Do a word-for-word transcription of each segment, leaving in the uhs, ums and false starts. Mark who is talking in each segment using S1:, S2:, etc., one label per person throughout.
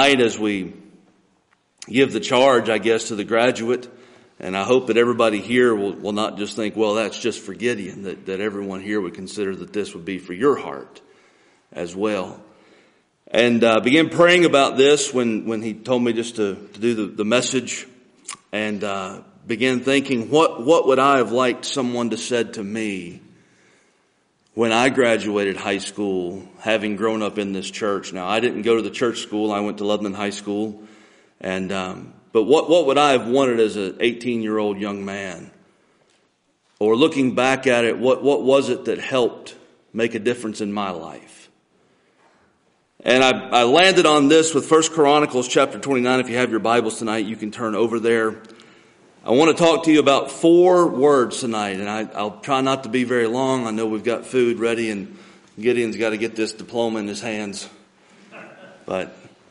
S1: tonight as we give the charge, I guess, to the graduate, and I hope that everybody here will, will not just think, well, that's just for Gideon, that, that everyone here would consider that this would be for your heart as well. And uh, began praying about this when, when he told me just to, to do the, the message, and uh, began thinking, what, what would I have liked someone to said to me when I graduated high school, having grown up in this church? Now, I didn't go to the church school. I went to Lebanon High School. And, um, but what, what would I have wanted as an eighteen-year-old young man? Or looking back at it, what, what was it that helped make a difference in my life? And I, I landed on this with First Chronicles chapter twenty-nine. If you have your Bibles tonight, you can turn over there. I want to talk to you about four words tonight, and I, I'll try not to be very long. I know we've got food ready, and Gideon's got to get this diploma in his hands. But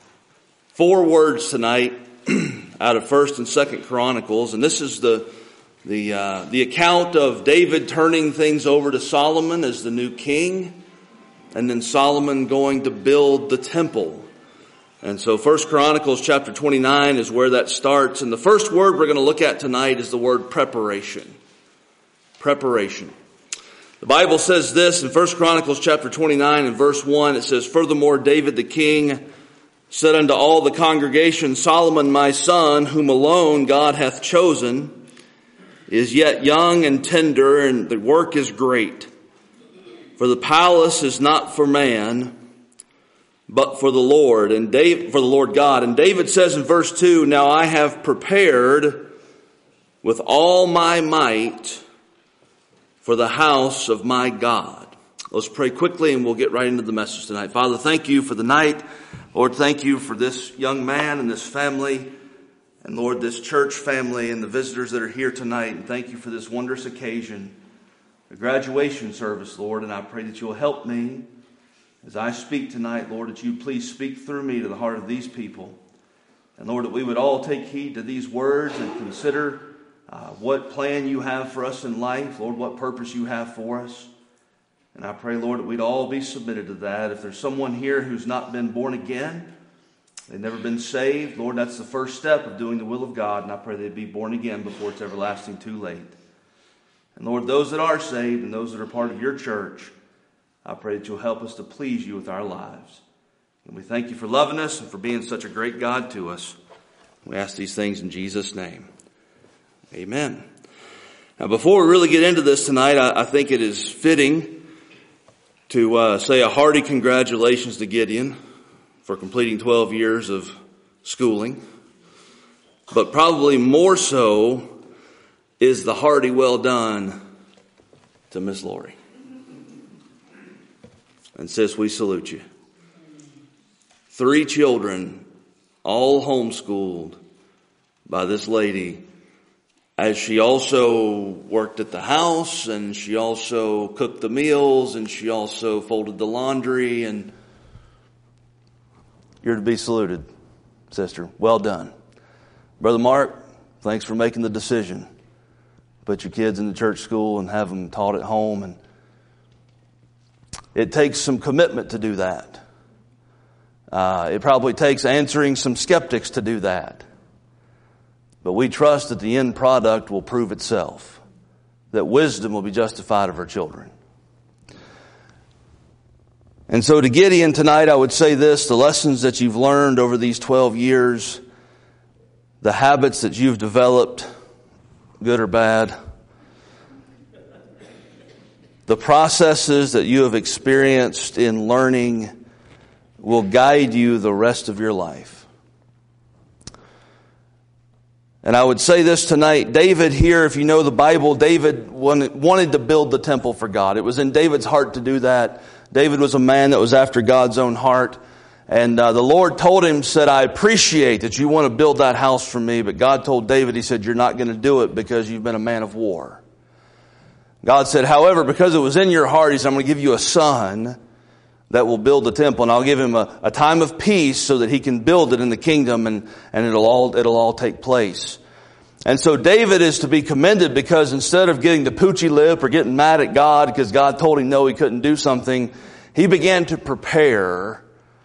S1: four words tonight out of First and Second Chronicles, and this is the the uh, the account of David turning things over to Solomon as the new king, and then Solomon going to build the temple. And so First Chronicles chapter twenty-nine is where that starts. And the first word we're going to look at tonight is the word preparation. Preparation. The Bible says this in First Chronicles chapter twenty-nine and verse one. It says, "Furthermore, David the king said unto all the congregation, Solomon my son, whom alone God hath chosen, is yet young and tender, and the work is great. For the palace is not for man, but for the Lord, and David, for the Lord God." And David says in verse two, "Now I have prepared with all my might for the house of my God." Let's pray quickly and we'll get right into the message tonight. Father, thank you for the night. Lord, thank you for this young man and this family. And Lord, this church family and the visitors that are here tonight. And thank you for this wondrous occasion, the graduation service, Lord. And I pray that you'll help me as I speak tonight, Lord, that you please speak through me to the heart of these people. And Lord, that we would all take heed to these words and consider uh, what plan you have for us in life. Lord, what purpose you have for us. And I pray, Lord, that we'd all be submitted to that. If there's someone here who's not been born again, they've never been saved, Lord, that's the first step of doing the will of God. And I pray they'd be born again before it's everlasting too late. And Lord, those that are saved and those that are part of your church, I pray that you'll help us to please you with our lives. And we thank you for loving us and for being such a great God to us. We ask these things in Jesus' name. Amen. Now, before we really get into this tonight, I, I think it is fitting to uh, say a hearty congratulations to Gideon for completing twelve years of schooling. But probably more so is the hearty well done to Miss Lori. And sis, we salute you. Three children, all homeschooled by this lady, as she also worked at the house, and she also cooked the meals, and she also folded the laundry, and you're to be saluted, sister. Well done. Brother Mark, thanks for making the decision. Put your kids in the church school and have them taught at home, and it takes some commitment to do that. Uh, it probably takes answering some skeptics to do that. But we trust that the end product will prove itself, that wisdom will be justified of her children. And so to Gideon tonight, I would say this: the lessons that you've learned over these twelve years, the habits that you've developed, good or bad, the processes that you have experienced in learning will guide you the rest of your life. And I would say this tonight, David here, if you know the Bible, David wanted, wanted to build the temple for God. It was in David's heart to do that. David was a man that was after God's own heart. And uh, the Lord told him, said, "I appreciate that you want to build that house for me." But God told David, he said, "You're not going to do it because you've been a man of war." God said, "However, because it was in your heart," he said, "I'm going to give you a son that will build the temple, and I'll give him a, a time of peace so that he can build it in the kingdom, and, and it'll all, it'll all take place." And so David is to be commended because instead of getting the poochy lip or getting mad at God because God told him no, he couldn't do something, he began to prepare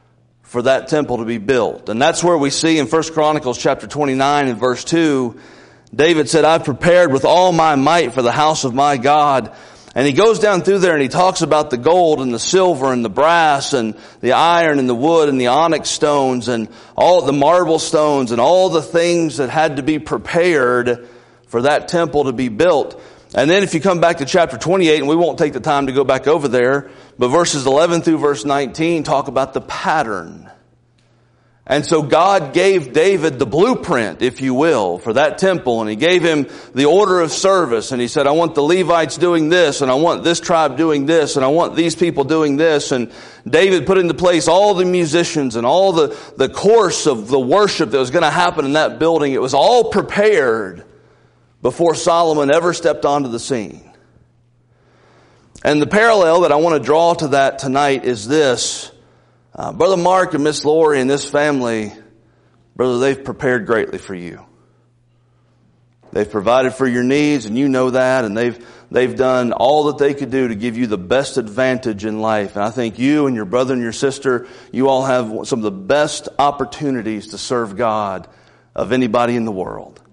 S1: for that temple to be built. And that's where we see in First Chronicles chapter twenty-nine and verse two, David said, I've prepared with all my might for the house of my God. And he goes down through there and he talks about the gold and the silver and the brass and the iron and the wood and the onyx stones and all the marble stones and all the things that had to be prepared for that temple to be built. And then if you come back to chapter twenty-eight, and we won't take the time to go back over there, but verses eleven through verse nineteen talk about the pattern. And so God gave David the blueprint, if you will, for that temple. And he gave him the order of service. And he said, I want the Levites doing this, and I want this tribe doing this, and I want these people doing this. And David put into place all the musicians and all the, the course of the worship that was going to happen in that building. It was all prepared before Solomon ever stepped onto the scene. And the parallel that I want to draw to that tonight is this. Uh, Brother Mark and Miss Lori and this family, brother, they've prepared greatly for you. They've provided for your needs, and you know that, and they've they've done all that they could do to give you the best advantage in life. And I think you and your brother and your sister, you all have some of the best opportunities to serve God of anybody in the world.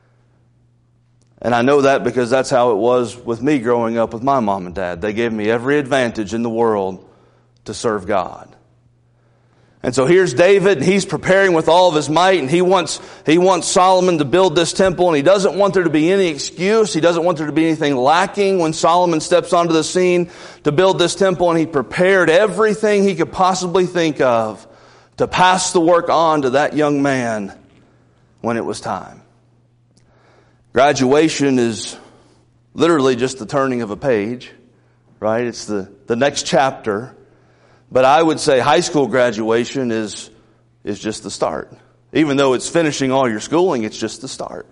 S1: And I know that because that's how it was with me growing up with my mom and dad. They gave me every advantage in the world to serve God. And so here's David, and he's preparing with all of his might, and he wants, he wants Solomon to build this temple, and he doesn't want there to be any excuse. He doesn't want there to be anything lacking when Solomon steps onto the scene to build this temple, and he prepared everything he could possibly think of to pass the work on to that young man when it was time. Graduation is literally just the turning of a page, right? It's the, the next chapter. But I would say high school graduation is, is just the start. Even though it's finishing all your schooling, it's just the start.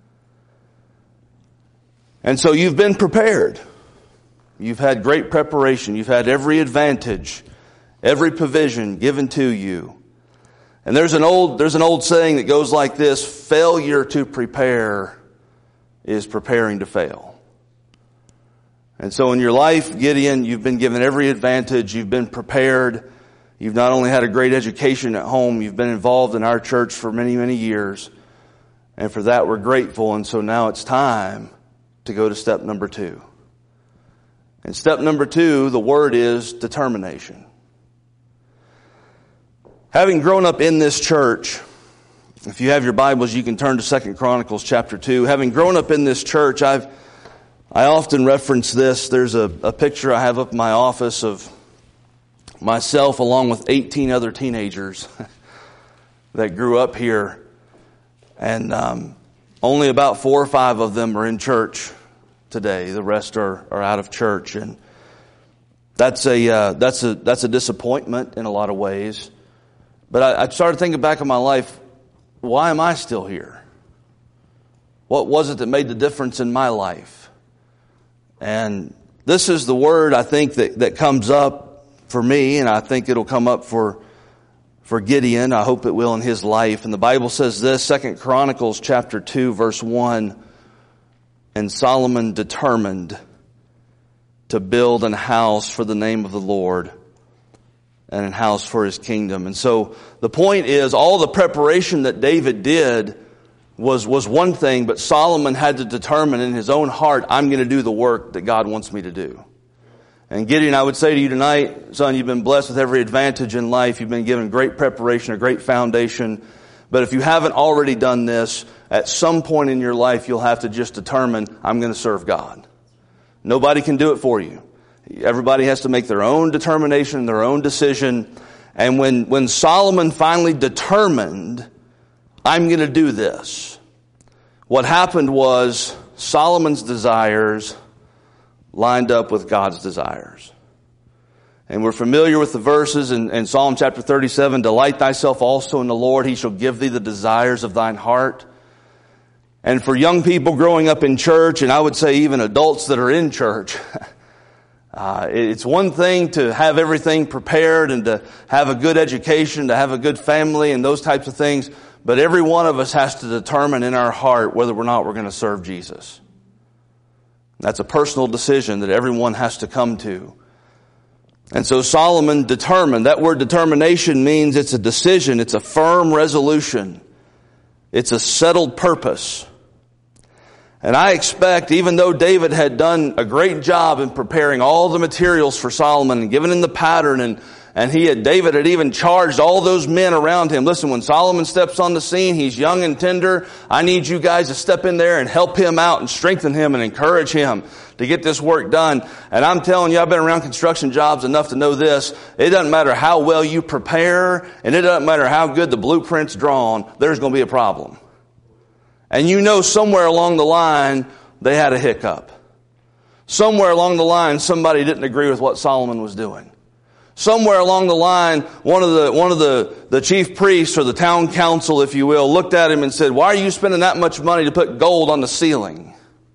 S1: And so you've been prepared. You've had great preparation. You've had every advantage, every provision given to you. And there's an old, there's an old saying that goes like this: failure to prepare is preparing to fail. And so in your life, Gideon, you've been given every advantage. You've been prepared. You've not only had a great education at home, you've been involved in our church for many, many years. And for that, we're grateful. And so now it's time to go to step number two. And step number two, the word is determination. Having grown up in this church, if you have your Bibles, you can turn to Second Chronicles chapter two. Having grown up in this church, I've I often reference this. There's a, a picture I have up in my office of myself along with eighteen other teenagers that grew up here. And um, only about four or five of them are in church today. The rest are, are out of church. And that's a, uh, that's a, that's a disappointment in a lot of ways. But I, I started thinking back on my life, why am I still here? What was it that made the difference in my life? And this is the word, I think, that, that comes up for me, and I think it'll come up for, for Gideon. I hope it will in his life. And the Bible says this, Second Chronicles chapter two, verse one, and Solomon determined to build an house for the name of the Lord and an house for his kingdom. And so the point is, all the preparation that David did was was one thing, but Solomon had to determine in his own heart, I'm going to do the work that God wants me to do. And Gideon, I would say to you tonight, son, you've been blessed with every advantage in life. You've been given great preparation, a great foundation. But if you haven't already done this, at some point in your life, you'll have to just determine, I'm going to serve God. Nobody can do it for you. Everybody has to make their own determination, their own decision. And when, when Solomon finally determined, I'm going to do this, what happened was Solomon's desires lined up with God's desires. And we're familiar with the verses in, in Psalm chapter thirty-seven, delight thyself also in the Lord, he shall give thee the desires of thine heart. And for young people growing up in church, and I would say even adults that are in church, uh, it's one thing to have everything prepared and to have a good education, to have a good family and those types of things. But every one of us has to determine in our heart whether or not we're going to serve Jesus. That's a personal decision that everyone has to come to. And so Solomon determined. That word determination means it's a decision. It's a firm resolution. It's a settled purpose. And I expect, even though David had done a great job in preparing all the materials for Solomon and given him the pattern, and, and he had, David had even charged all those men around him. Listen, when Solomon steps on the scene, he's young and tender. I need you guys to step in there and help him out and strengthen him and encourage him to get this work done. And I'm telling you, I've been around construction jobs enough to know this. It doesn't matter how well you prepare, and it doesn't matter how good the blueprint's drawn, there's going to be a problem. And you know somewhere along the line, they had a hiccup. Somewhere along the line, somebody didn't agree with what Solomon was doing. Somewhere along the line, one of the, one of the, the chief priests or the town council, if you will, looked at him and said, why are you spending that much money to put gold on the ceiling?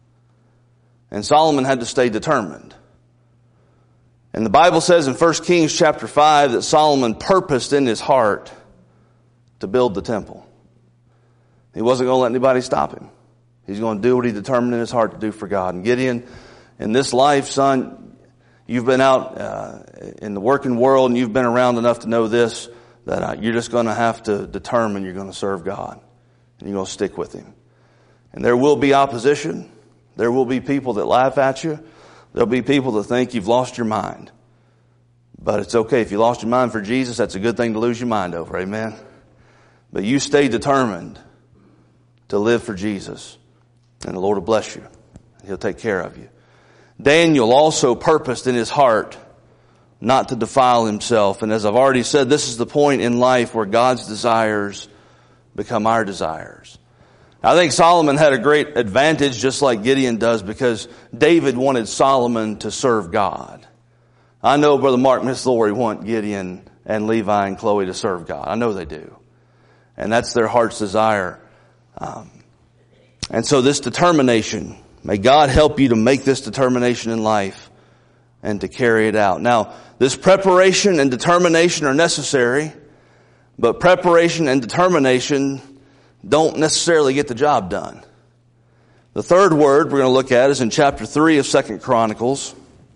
S1: And Solomon had to stay determined. And the Bible says in First Kings chapter five that Solomon purposed in his heart to build the temple. He wasn't going to let anybody stop him. He's going to do what he determined in his heart to do for God. And Gideon, in this life, son, you've been out uh, in the working world and you've been around enough to know this, that uh, you're just going to have to determine you're going to serve God. And you're going to stick with him. And there will be opposition. There will be people that laugh at you. There'll be people that think you've lost your mind. But it's okay. If you lost your mind for Jesus, that's a good thing to lose your mind over. Amen. But you stay determined to live for Jesus, and the Lord will bless you. He'll take care of you. Daniel also purposed in his heart not to defile himself. And as I've already said, this is the point in life where God's desires become our desires. I think Solomon had a great advantage, just like Gideon does, because David wanted Solomon to serve God. I know Brother Mark Miss Lori want Gideon and Levi and Chloe to serve God. I know they do. And that's their heart's desire. Um, and so this determination, may God help you to make this determination in life and to carry it out. Now, this preparation and determination are necessary, but preparation and determination don't necessarily get the job done. The third word we're going to look at is in chapter three of Second Chronicles,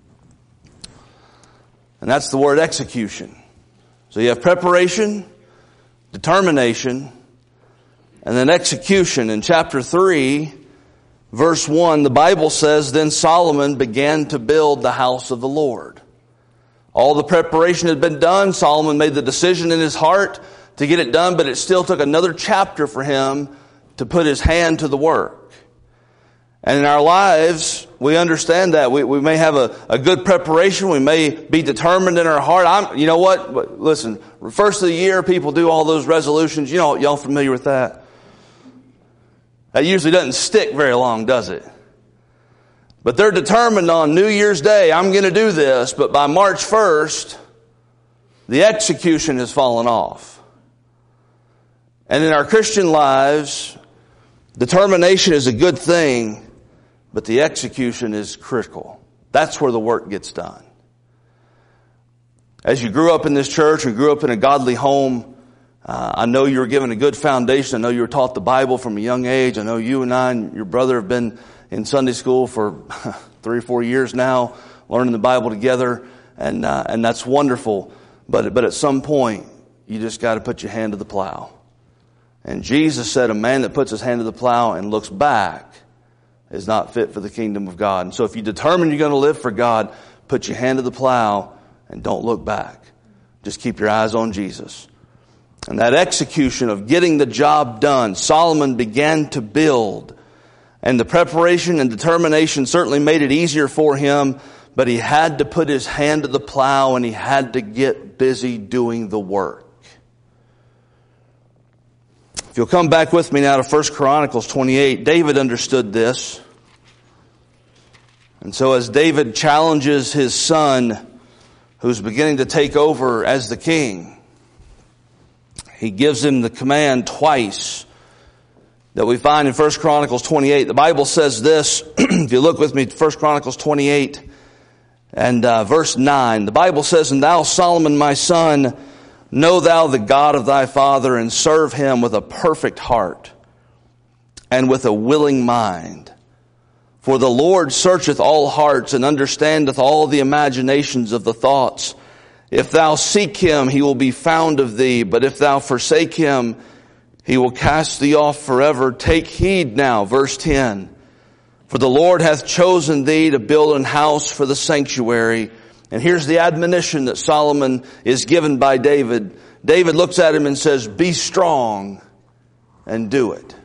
S1: and that's the word execution. So you have preparation, determination, and then execution. In chapter three, verse one, the Bible says, then Solomon began to build the house of the Lord. All the preparation had been done. Solomon made the decision in his heart to get it done, but it still took another chapter for him to put his hand to the work. And in our lives, we understand that. We, we may have a, a good preparation. We may be determined in our heart. I'm, you know what? Listen, first of the year, people do all those resolutions. You know, y'all familiar with that? That usually doesn't stick very long, does it? But they're determined on New Year's Day, I'm going to do this, but by March first, the execution has fallen off. And in our Christian lives, determination is a good thing, but the execution is critical. That's where the work gets done. As you grew up in this church and grew up in a godly home, Uh, I know you were given a good foundation. I know you were taught the Bible from a young age. I know you and I and your brother have been in Sunday school for three or four years now, learning the Bible together, and uh, and that's wonderful. But but at some point, you just got to put your hand to the plow. And Jesus said, a man that puts his hand to the plow and looks back is not fit for the kingdom of God. And so if you determine you're going to live for God, put your hand to the plow and don't look back. Just keep your eyes on Jesus. And that execution of getting the job done, Solomon began to build. And the preparation and determination certainly made it easier for him, but he had to put his hand to the plow and he had to get busy doing the work. If you'll come back with me now to First Chronicles twenty-eight, David understood this. And so as David challenges his son, who's beginning to take over as the king, he gives him the command twice that we find in First Chronicles twenty-eight. The Bible says this, if you look with me, First Chronicles twenty-eight and uh, verse nine. The Bible says, and thou, Solomon, my son, know thou the God of thy father, and serve him with a perfect heart and with a willing mind. For the Lord searcheth all hearts and understandeth all the imaginations of the thoughts. If thou seek him, he will be found of thee. But if thou forsake him, he will cast thee off forever. Take heed now, verse ten. For the Lord hath chosen thee to build an house for the sanctuary. And here's the admonition that Solomon is given by David. David looks at him and says, be strong and do it.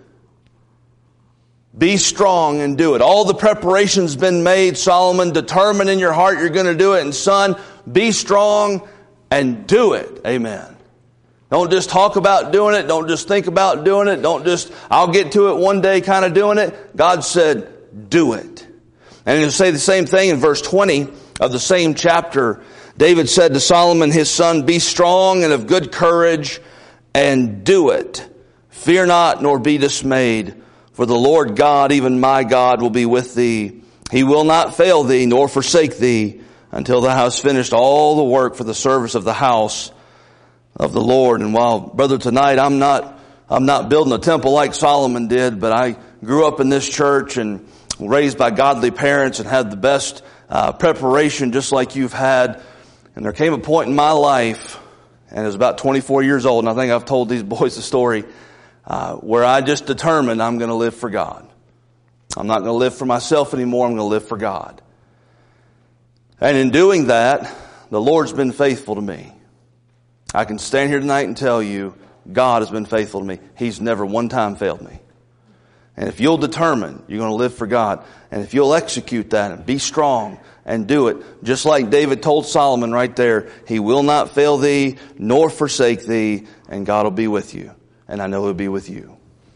S1: Be strong and do it. All the preparation's been made. Solomon, determine in your heart you're going to do it. And son, be strong and do it. Amen. Don't just talk about doing it. Don't just think about doing it. Don't just, I'll get to it one day kind of doing it. God said, do it. And he'll say the same thing in verse twenty of the same chapter. David said to Solomon, his son, be strong and of good courage and do it. Fear not, nor be dismayed. For the Lord God, even my God, will be with thee. He will not fail thee, nor forsake thee, until thou hast finished all the work for the service of the house of the Lord. And while, brother, tonight I'm not, I'm not building a temple like Solomon did, but I grew up in this church and raised by godly parents and had the best uh, preparation just like you've had. And there came a point in my life, and it was about twenty-four years old, and I think I've told these boys the story, uh, where I just determined I'm going to live for God. I'm not going to live for myself anymore. I'm going to live for God. And in doing that, the Lord's been faithful to me. I can stand here tonight and tell you, God has been faithful to me. He's never one time failed me. And if you'll determine you're going to live for God, and if you'll execute that and be strong and do it, just like David told Solomon right there, he will not fail thee nor forsake thee, and God will be with you. And I know he'll be with you.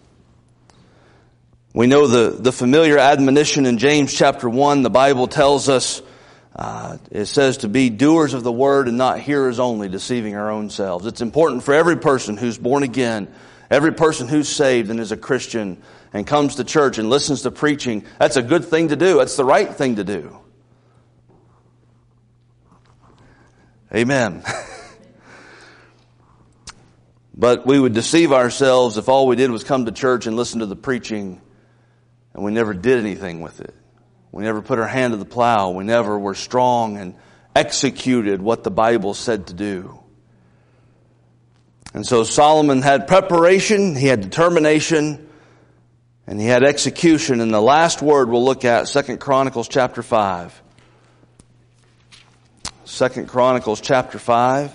S1: We know the, the familiar admonition in James chapter one. The Bible tells us, uh, it says to be doers of the word and not hearers only, deceiving our own selves. It's important for every person who's born again, every person who's saved and is a Christian and comes to church and listens to preaching. That's a good thing to do. That's the right thing to do. Amen. But we would deceive ourselves if all we did was come to church and listen to the preaching and we never did anything with it. We never put our hand to the plow. We never were strong and executed what the Bible said to do. And so Solomon had preparation, he had determination, and he had execution. And the last word we'll look at, Second Chronicles chapter five. Second Chronicles chapter five.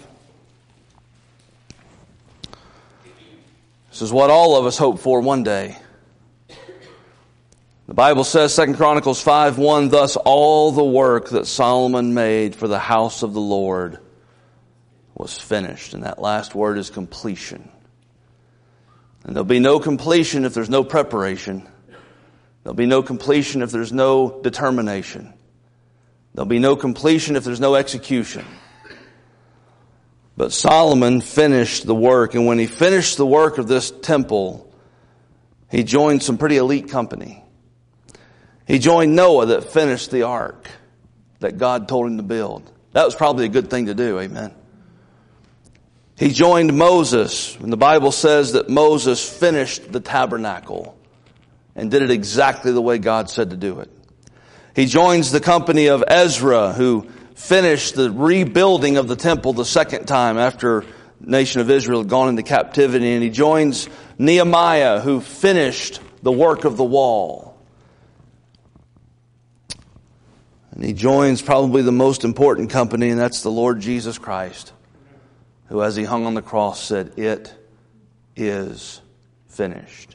S1: This is what all of us hope for one day. The Bible says, Second Chronicles five one, thus all the work that Solomon made for the house of the Lord was finished. And that last word is completion. And there'll be no completion if there's no preparation. There'll be no completion if there's no determination. There'll be no completion if there's no execution. But Solomon finished the work, and when he finished the work of this temple, he joined some pretty elite company. He joined Noah that finished the ark that God told him to build. That was probably a good thing to do, amen. He joined Moses, and the Bible says that Moses finished the tabernacle and did it exactly the way God said to do it. He joins the company of Ezra, who finished the rebuilding of the temple the second time after the nation of Israel had gone into captivity. And he joins Nehemiah, who finished the work of the wall. And he joins probably the most important company, and that's the Lord Jesus Christ, who as he hung on the cross said, it is finished.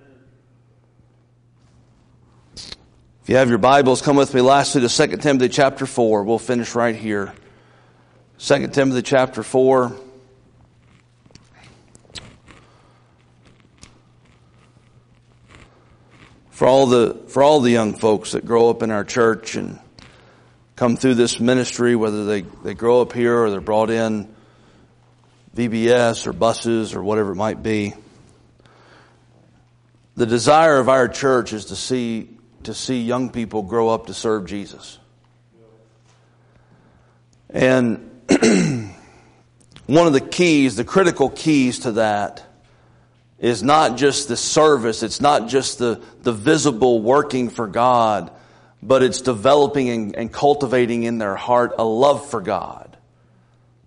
S1: If you have your Bibles, come with me lastly to Second Timothy chapter four. We'll finish right here. Second Timothy chapter four. For all the for all the young folks that grow up in our church and come through this ministry, whether they, they grow up here or they're brought in V B S or buses or whatever it might be, the desire of our church is to see to see young people grow up to serve Jesus. And one of the keys, the critical keys to that, is not just the service, it's not just the, the visible working for God, but it's developing and, and cultivating in their heart a love for God.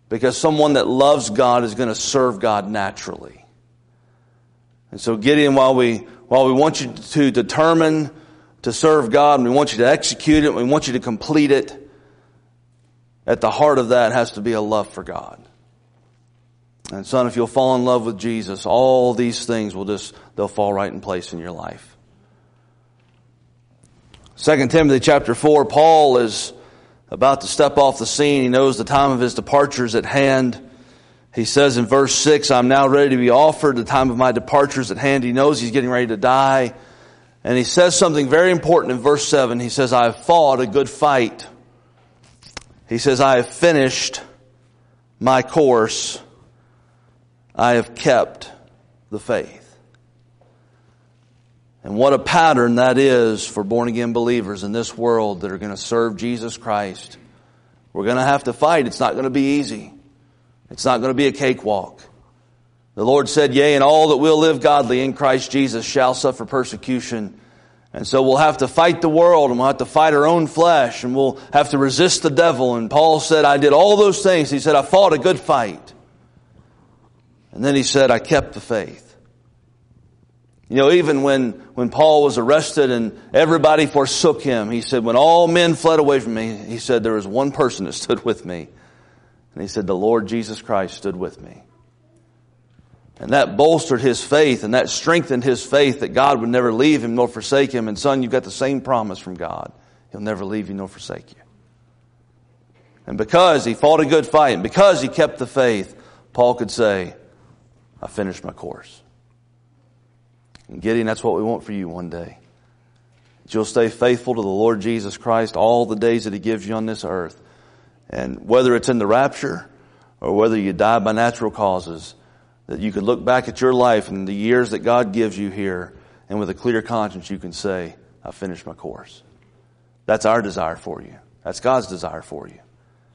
S1: Because someone that loves God is going to serve God naturally. And so Gideon, while we, while we want you to determine to serve God, and we want you to execute it, and we want you to complete it, at the heart of that has to be a love for God. And son, if you'll fall in love with Jesus, all these things will just, they'll fall right in place in your life. Second Timothy chapter four, Paul is about to step off the scene. He knows the time of his departure is at hand. He says in verse six, I'm now ready to be offered. The time of my departure is at hand. He knows he's getting ready to die. And he says something very important in verse seven. He says, I have fought a good fight. He says, I have finished my course. I have kept the faith. And what a pattern that is for born-again believers in this world that are going to serve Jesus Christ. We're going to have to fight. It's not going to be easy. It's not going to be a cakewalk. The Lord said, yea, and all that will live godly in Christ Jesus shall suffer persecution. And so we'll have to fight the world, and we'll have to fight our own flesh, and we'll have to resist the devil. And Paul said, I did all those things. He said, I fought a good fight. And then he said, I kept the faith. You know, even when, when Paul was arrested and everybody forsook him, he said, when all men fled away from me, he said, there was one person that stood with me. And he said, the Lord Jesus Christ stood with me. And that bolstered his faith, and that strengthened his faith that God would never leave him nor forsake him. And son, you've got the same promise from God. He'll never leave you nor forsake you. And because he fought a good fight, and because he kept the faith, Paul could say, I finished my course. And Gideon, that's what we want for you one day. That you'll stay faithful to the Lord Jesus Christ all the days that he gives you on this earth. And whether it's in the rapture or whether you die by natural causes, that you could look back at your life and the years that God gives you here, and with a clear conscience you can say, I finished my course. That's our desire for you. That's God's desire for you.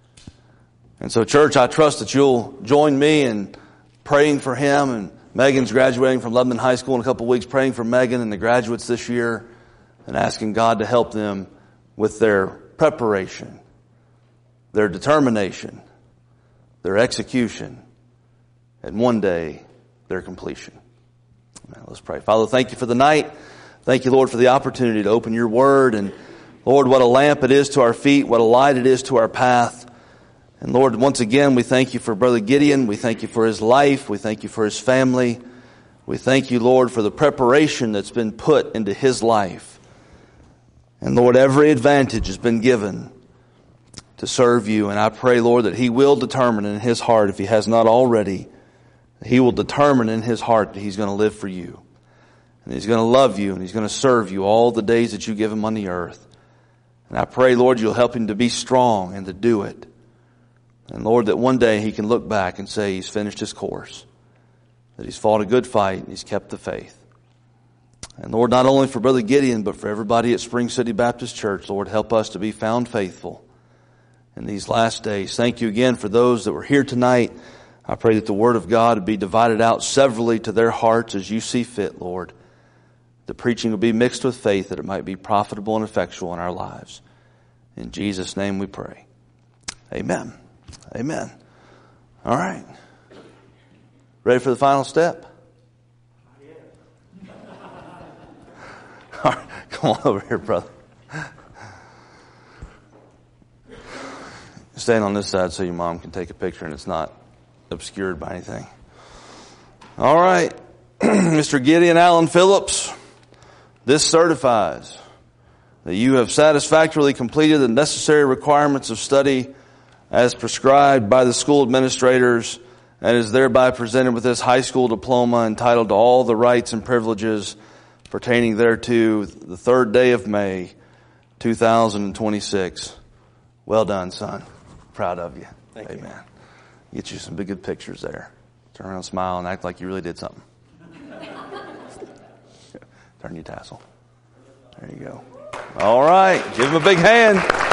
S1: And so church, I trust that you'll join me in praying for him. And Megan's graduating from Lebanon High School in a couple of weeks, praying for Megan and the graduates this year and asking God to help them with their preparation, their determination, their execution, and one day, their completion. Amen. Let's pray. Father, thank you for the night. Thank you, Lord, for the opportunity to open your word. And Lord, what a lamp it is to our feet, what a light it is to our path. And Lord, once again, we thank you for Brother Gideon. We thank you for his life. We thank you for his family. We thank you, Lord, for the preparation that's been put into his life. And Lord, every advantage has been given to serve you. And I pray, Lord, that he will determine in his heart, if he has not already, he will determine in his heart that he's going to live for you. And he's going to love you, and he's going to serve you all the days that you give him on the earth. And I pray, Lord, you'll help him to be strong and to do it. And Lord, that one day he can look back and say he's finished his course, that he's fought a good fight, and he's kept the faith. And Lord, not only for Brother Gideon, but for everybody at Spring City Baptist Church, Lord, help us to be found faithful in these last days. Thank you again for those that were here tonight. I pray that the Word of God would be divided out severally to their hearts as you see fit, Lord. The preaching will be mixed with faith, that it might be profitable and effectual in our lives. In Jesus' name we pray. Amen. Amen. All right. Ready for the final step? All right. Come on over here, brother. Stand on this side so your mom can take a picture and it's not obscured by anything. All right. Mister Gideon Allen Phillips, this certifies that you have satisfactorily completed the necessary requirements of study as prescribed by the school administrators, and is thereby presented with this high school diploma entitled to all the rights and privileges pertaining thereto, the third day of May, two thousand twenty-six. Well done, son. Proud of you.
S2: Thank
S1: Amen.
S2: you.
S1: Get you some big good pictures there. Turn around, smile, and act like you really did something. Turn your tassel. There you go. All right. Give him a big hand.